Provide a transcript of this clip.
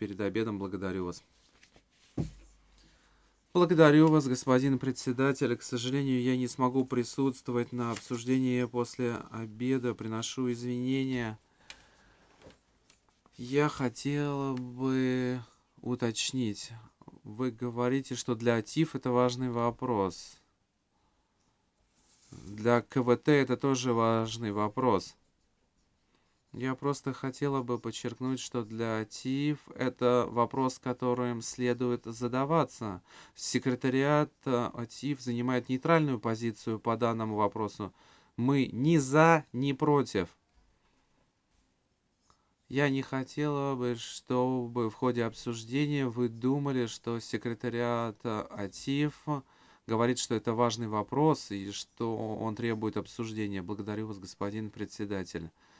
перед обедом. Благодарю вас. Благодарю вас, господин председатель. К сожалению, я не смогу присутствовать на обсуждении после обеда. Приношу извинения. Я хотела бы уточнить. Вы говорите, что для ТИФ это важный вопрос. Для КВТ это тоже важный вопрос. Я просто хотела бы подчеркнуть, что для ТИФ это вопрос, которым следует задаваться. Секретариат ТИФ занимает нейтральную позицию по данному вопросу. Мы ни за, ни против. Я не хотела бы, чтобы в ходе обсуждения вы думали, что секретариат АТИФ говорит, что это важный вопрос и что он требует обсуждения. Благодарю вас, господин председатель.